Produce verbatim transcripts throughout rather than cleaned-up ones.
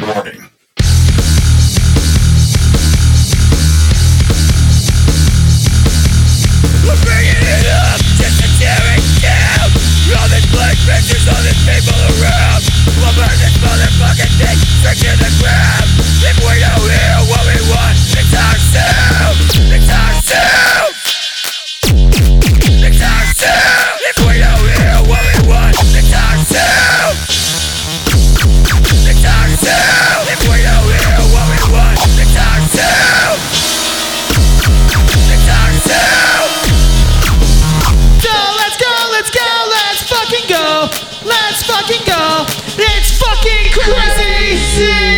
Warning. We're bringing it up just to tear it down. All these black pictures, all these people around. We'll burn this motherfucking thing straight to the ground. If we don't hear what we want, it's ourselves. It's ourselves. It's ourselves. If we don't hear what we want, it's ourselves. It's ourselves. If we don't hear what we want, it's ourselves. It's ourselves. So let's go, let's go, let's fucking go. Let's fucking go. It's fucking crazy.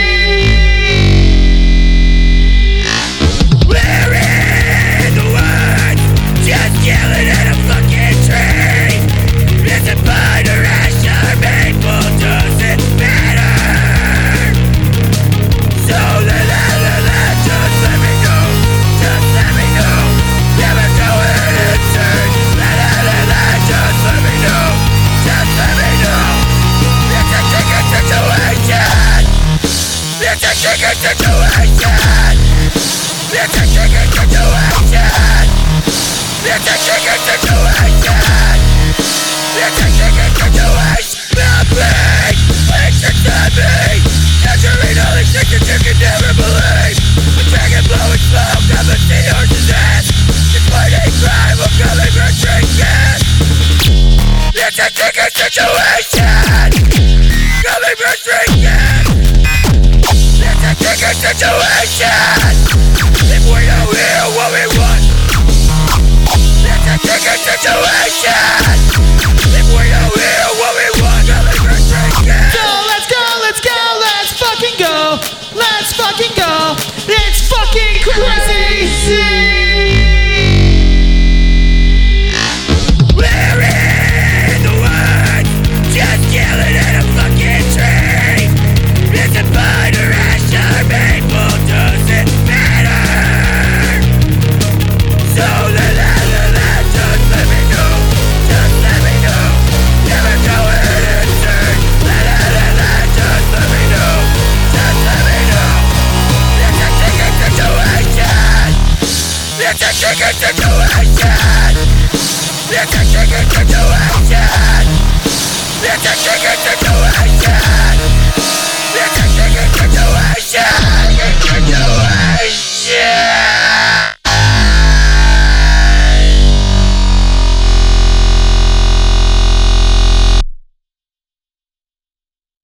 We're in the woods, just yelling at a fucking tree. It's a spider ash, our painful doesn't matter. So la la la la, just let me know, just let me know. Never go in and turn. La la la la, just let me know, just let me know. It's a chicken situation. It's a chicken situation. It's a chicken situation. It's a chicken situation. It's a chicken situation. Nothing. It's a me. Capturing all these things that you can never believe. The dragon blowing smoke up a seahorse's ass. Displaying crime of coming for drinking. It's a chicken situation. Coming for drinking. It's a chicken situation. If we don't hear what we want, it's a chicken situation.